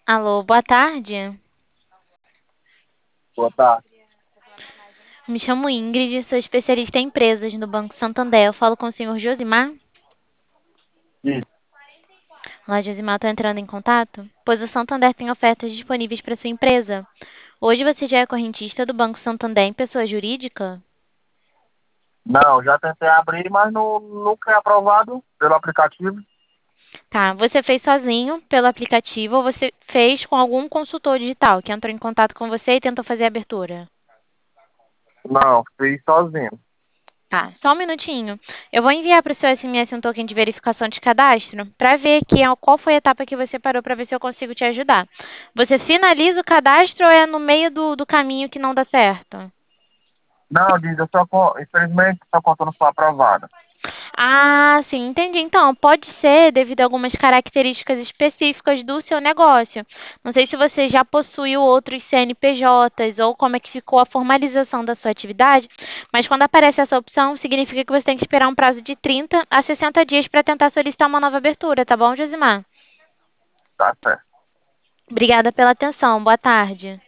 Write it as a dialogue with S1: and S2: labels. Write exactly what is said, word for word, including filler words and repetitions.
S1: Alô, boa tarde.
S2: Boa tarde.
S1: Me chamo Ingrid, sou especialista em empresas no Banco Santander. Eu falo com o senhor Josimar.
S2: Isso.
S1: Olá, Josimar, estou entrando em contato, pois o Santander tem ofertas disponíveis para sua empresa. Hoje você já é correntista do Banco Santander em pessoa jurídica?
S2: Não, já tentei abrir, mas não, nunca é aprovado pelo aplicativo.
S1: Tá, você fez sozinho pelo aplicativo ou você fez com algum consultor digital que entrou em contato com você e tentou fazer a abertura?
S2: Não, fiz sozinho.
S1: Tá, só um minutinho. Eu vou enviar para o seu S M S um token de verificação de cadastro para ver aqui a- qual foi a etapa que você parou para ver se eu consigo te ajudar. Você finaliza o cadastro ou é no meio do, do caminho que não dá certo?
S2: Não, diz, eu só, co- infelizmente, só conta não foi aprovada.
S1: Ah, sim, entendi. Então, pode ser devido a algumas características específicas do seu negócio. Não sei se você já possuiu outros C N P Js ou como é que ficou a formalização da sua atividade, mas quando aparece essa opção, significa que você tem que esperar um prazo de trinta a sessenta dias para tentar solicitar uma nova abertura, tá bom, Josimar?
S2: Tá certo.
S1: Obrigada pela atenção. Boa tarde.